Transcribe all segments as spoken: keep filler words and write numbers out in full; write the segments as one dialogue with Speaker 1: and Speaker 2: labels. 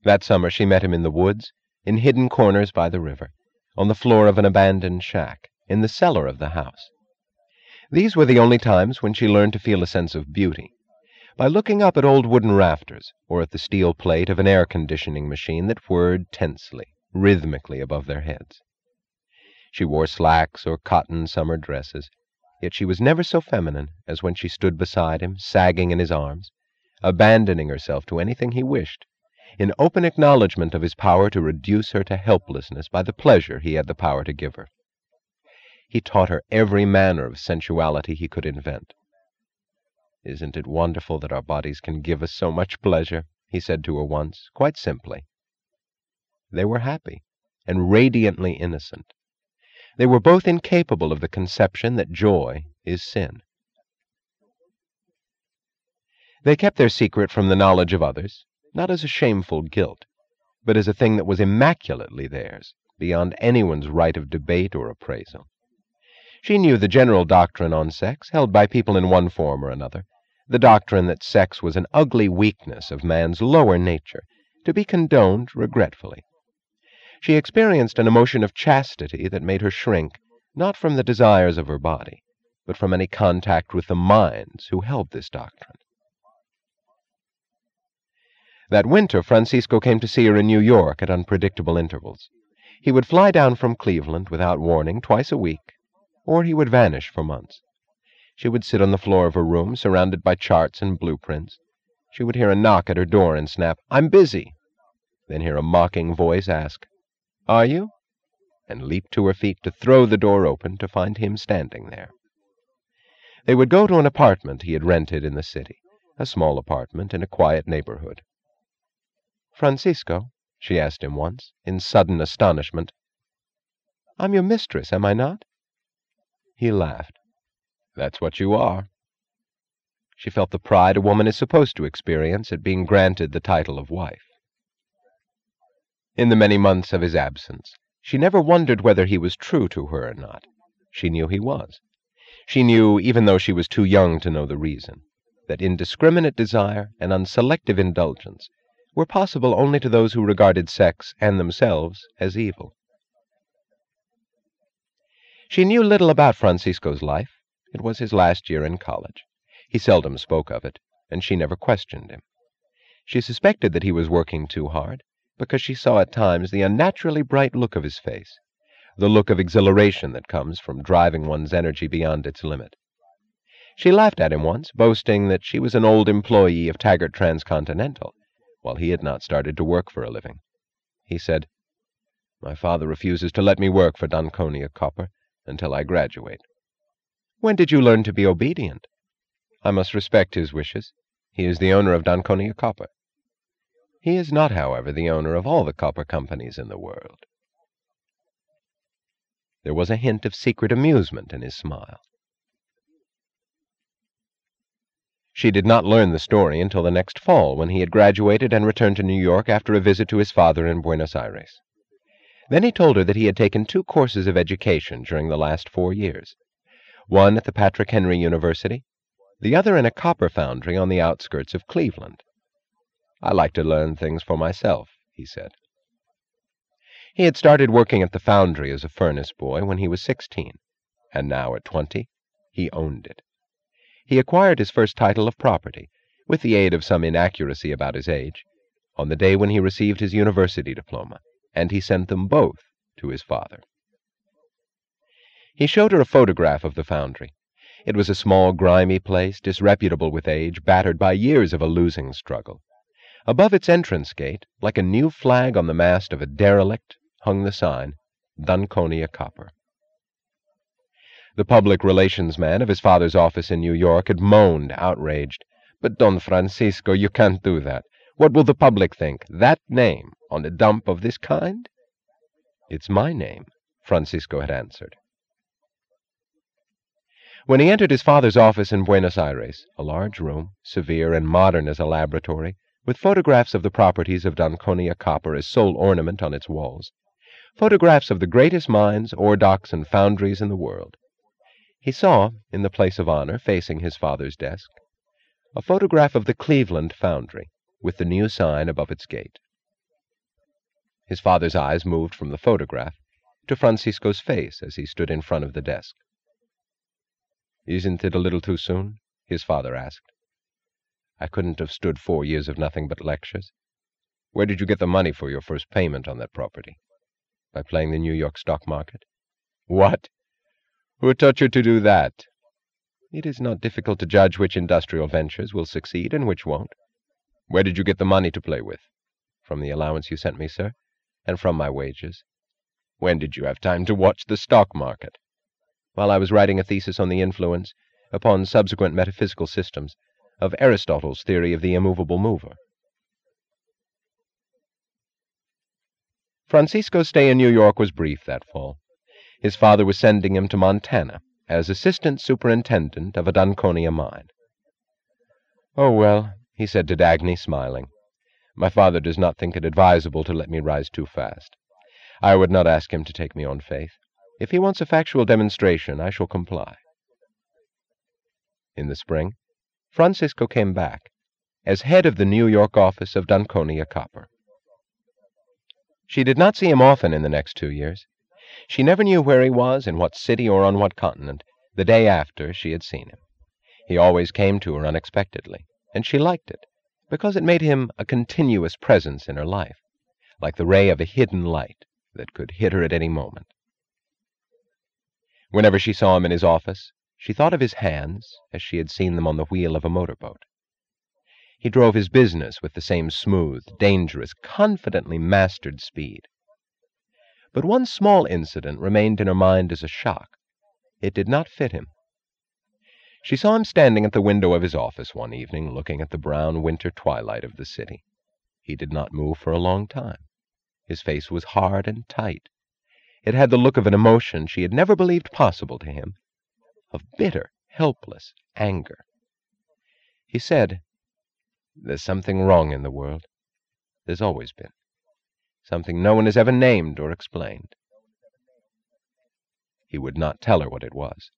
Speaker 1: That summer she met him in the woods, in hidden corners by the river, on the floor of an abandoned shack, in the cellar of the house. These were the only times when she learned to feel a sense of beauty, by looking up at old wooden rafters or at the steel plate of an air-conditioning machine that whirred tensely, rhythmically above their heads. She wore slacks or cotton summer dresses, yet she was never so feminine as when she stood beside him, sagging in his arms, abandoning herself to anything he wished, in open acknowledgment of his power to reduce her to helplessness by the pleasure he had the power to give her. He taught her every manner of sensuality he could invent. "Isn't it wonderful that our bodies can give us so much pleasure?" he said to her once, quite simply. They were happy and radiantly innocent. They were both incapable of the conception that joy is sin. They kept their secret from the knowledge of others, not as a shameful guilt, but as a thing that was immaculately theirs, beyond anyone's right of debate or appraisal. She knew the general doctrine on sex, held by people in one form or another, the doctrine that sex was an ugly weakness of man's lower nature, to be condoned regretfully. She experienced an emotion of chastity that made her shrink, not from the desires of her body, but from any contact with the minds who held this doctrine. That winter, Francisco came to see her in New York at unpredictable intervals. He would fly down from Cleveland without warning twice a week, or he would vanish for months. She would sit on the floor of her room, surrounded by charts and blueprints. She would hear a knock at her door and snap, "I'm busy," then hear a mocking voice ask, "Are you?" and leap to her feet to throw the door open to find him standing there. They would go to an apartment he had rented in the city, a small apartment in a quiet neighborhood. "Francisco," she asked him once, in sudden astonishment, "I'm your mistress, am I not?" He laughed. "That's what you are." She felt the pride a woman is supposed to experience at being granted the title of wife. In the many months of his absence, she never wondered whether he was true to her or not. She knew he was. She knew, even though she was too young to know the reason, that indiscriminate desire and unselective indulgence were possible only to those who regarded sex and themselves as evil. She knew little about Francisco's life. It was his last year in college. He seldom spoke of it, and she never questioned him. She suspected that he was working too hard, because she saw at times the unnaturally bright look of his face, the look of exhilaration that comes from driving one's energy beyond its limit. She laughed at him once, boasting that she was an old employee of Taggart Transcontinental, while he had not started to work for a living. He said, "My father refuses to let me work for Donconia Copper until I graduate." "When did you learn to be obedient?" "I must respect his wishes. He is the owner of Donconia Copper." "He is not, however, the owner of all the copper companies in the world." There was a hint of secret amusement in his smile. She did not learn the story until the next fall, when he had graduated and returned to New York after a visit to his father in Buenos Aires. Then he told her that he had taken two courses of education during the last four years, one at the Patrick Henry University, the other in a copper foundry on the outskirts of Cleveland. "I like to learn things for myself," he said. He had started working at the foundry as a furnace boy when he was sixteen, and now at twenty he owned it. He acquired his first title of property, with the aid of some inaccuracy about his age, on the day when he received his university diploma, and he sent them both to his father. He showed her a photograph of the foundry. It was a small, grimy place, disreputable with age, battered by years of a losing struggle. Above its entrance gate, like a new flag on the mast of a derelict, hung the sign, Donconia Copper. The public relations man of his father's office in New York had moaned, outraged, "But, Don Francisco, you can't do that. What will the public think? That name on a dump of this kind?" "It's my name," Francisco had answered. When he entered his father's office in Buenos Aires, a large room, severe and modern as a laboratory, with photographs of the properties of Donconia Copper as sole ornament on its walls, photographs of the greatest mines, ore docks, and foundries in the world, he saw, in the place of honor facing his father's desk, a photograph of the Cleveland foundry, with the new sign above its gate. His father's eyes moved from the photograph to Francisco's face as he stood in front of the desk. "Isn't it a little too soon?" his father asked. "I couldn't have stood four years of nothing but lectures. Where did you get the money for your first payment on that property? By playing the New York stock market?" "What? Who taught you to do that?" "It is not difficult to judge which industrial ventures will succeed and which won't." "Where did you get the money to play with?" "From the allowance you sent me, sir, and from my wages." "When did you have time to watch the stock market?" "While I was writing a thesis on the influence, upon subsequent metaphysical systems, of Aristotle's theory of the immovable mover." Francisco's stay in New York was brief that fall. His father was sending him to Montana as assistant superintendent of a Dunconia mine. "Oh, well," he said to Dagny, smiling, "my father does not think it advisable to let me rise too fast. I would not ask him to take me on faith. If he wants a factual demonstration, I shall comply." In the spring, Francisco came back as head of the New York office of Dunconia Copper. She did not see him often in the next two years. She never knew where he was, in what city or on what continent, the day after she had seen him. He always came to her unexpectedly, and she liked it, because it made him a continuous presence in her life, like the ray of a hidden light that could hit her at any moment. Whenever she saw him in his office, she thought of his hands as she had seen them on the wheel of a motorboat. He drove his business with the same smooth, dangerous, confidently mastered speed. But one small incident remained in her mind as a shock. It did not fit him. She saw him standing at the window of his office one evening, looking at the brown winter twilight of the city. He did not move for a long time. His face was hard and tight. It had the look of an emotion she had never believed possible to him, of bitter, helpless anger. He said, "There's something wrong in the world. There's always been. Something no one has ever named or explained." He would not tell her what it was.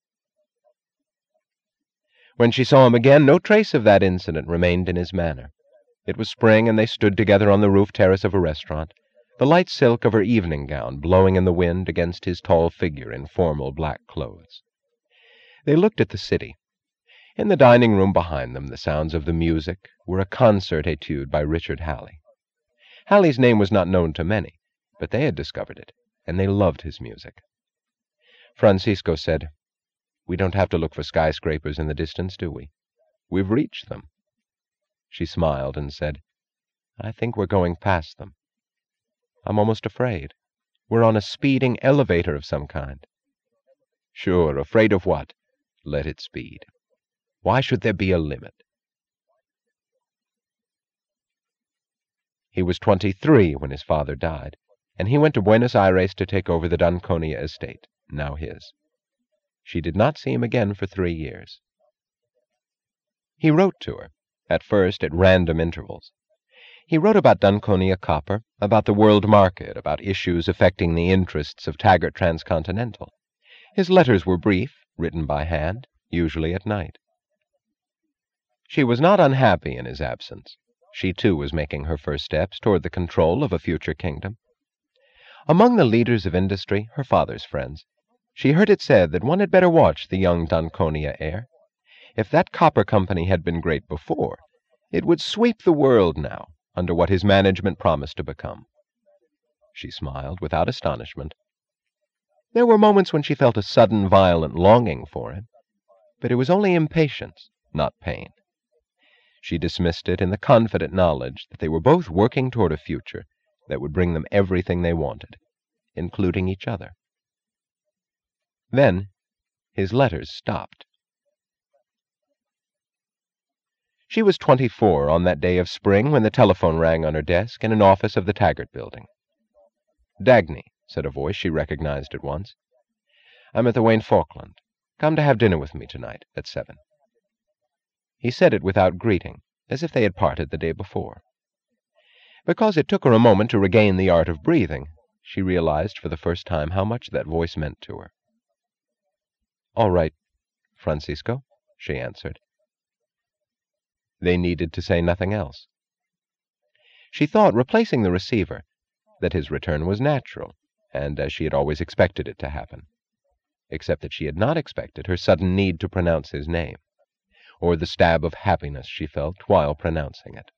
Speaker 1: When she saw him again, no trace of that incident remained in his manner. It was spring, and they stood together on the roof terrace of a restaurant, the light silk of her evening gown blowing in the wind against his tall figure in formal black clothes. They looked at the city. In the dining room behind them, the sounds of the music were a concert etude by Richard Halley. Halley's name was not known to many, but they had discovered it, and they loved his music. Francisco said, "We don't have to look for skyscrapers in the distance, do we? We've reached them." She smiled and said, "I think we're going past them. I'm almost afraid. We're on a speeding elevator of some kind." "Sure, afraid of what? Let it speed. Why should there be a limit?" He was twenty-three when his father died, and he went to Buenos Aires to take over the Dunconia estate, now his. She did not see him again for three years. He wrote to her, at first at random intervals. He wrote about Dunconia Copper, about the world market, about issues affecting the interests of Taggart Transcontinental. His letters were brief, written by hand, usually at night. She was not unhappy in his absence. She, too, was making her first steps toward the control of a future kingdom. Among the leaders of industry, her father's friends, she heard it said that one had better watch the young Dunconia heir. If that copper company had been great before, it would sweep the world now under what his management promised to become. She smiled without astonishment. There were moments when she felt a sudden violent longing for him, but it was only impatience, not pain. She dismissed it in the confident knowledge that they were both working toward a future that would bring them everything they wanted, including each other. Then his letters stopped. She was twenty-four on that day of spring when the telephone rang on her desk in an office of the Taggart Building. "Dagny," said a voice she recognized at once. "I'm at the Wayne Falkland. Come to have dinner with me tonight at seven." He said it without greeting, as if they had parted the day before. Because it took her a moment to regain the art of breathing, she realized for the first time how much that voice meant to her. "All right, Francisco," she answered. They needed to say nothing else. She thought, replacing the receiver, that his return was natural, and as she had always expected it to happen. Except that she had not expected her sudden need to pronounce his name, or the stab of happiness she felt while pronouncing it.